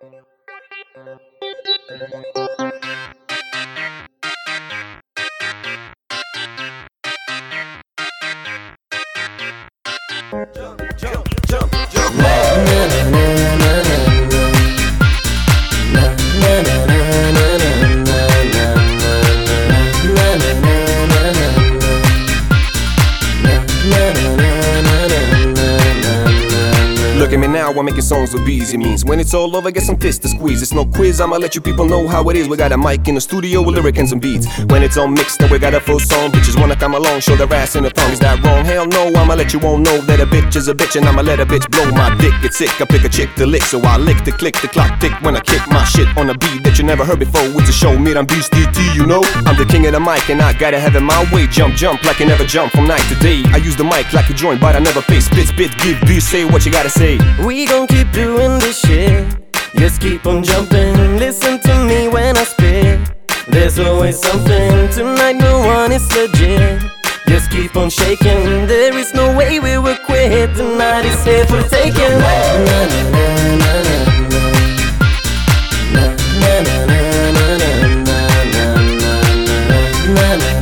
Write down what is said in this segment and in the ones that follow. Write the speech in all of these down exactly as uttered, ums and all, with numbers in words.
Jump, jump, jump, jump. Na na na na na na na na na na Look at me now, I'm making songs with bees. It means when it's all over, get some fists to squeeze. It's no quiz, I'ma let you people know how it is. We got a mic in the studio with lyric and some beats. When it's all mixed and we got a full song, bitches wanna come along, show their ass in the thong. Is that wrong? Hell no, I'ma let you all know that a bitch is a bitch, and I'ma let a bitch blow my dick. Get sick, I pick a chick to lick, so I lick the click, the clock tick when I kick my shit on a beat that you never heard before. It's a show, me, I'm Beast D T, you know. I'm the king of the mic and I gotta have it my way. Jump, jump like you never jump from night to day. I use the mic like a joint, but I never pay. Spit, spit, give, be, say what you gotta say. We gon' keep doing this shit. Just keep on jumping. Listen to me when I spit. There's always something. Tonight no one is legit. Just keep on shaking. There is no way we will quit. Tonight is here for the taking. Na na na na na na na na na na na na na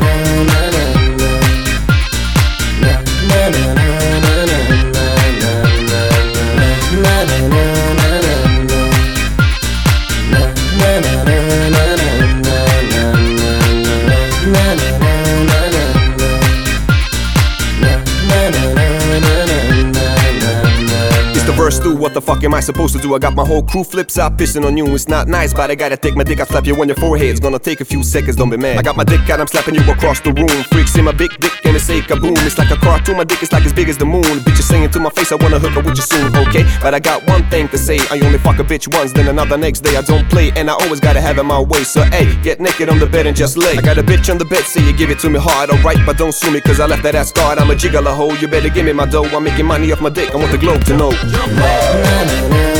Verse two, what the fuck am I supposed to do? I got my whole crew flips out pissing on you. It's not nice, but I gotta take my dick out, slap you on your forehead. It's gonna take a few seconds, don't be mad. I got my dick out, I'm slapping you across the room. Freaks see my big dick and it say kaboom. It's like a cartoon, my dick is like as big as the moon. Bitch is saying to my face, I wanna hook up with you soon, okay? But I got one thing to say, I only fuck a bitch once, then another next day I don't play. And I always gotta have it my way, so hey, get naked on the bed and just lay. I got a bitch on the bed, say you give it to me hard, alright, but don't sue me cause I left that ass scarred. I'm a jiggle a hoe, you better give me my dough. I'm making money off my dick, I want the globe to know. Na, na, na.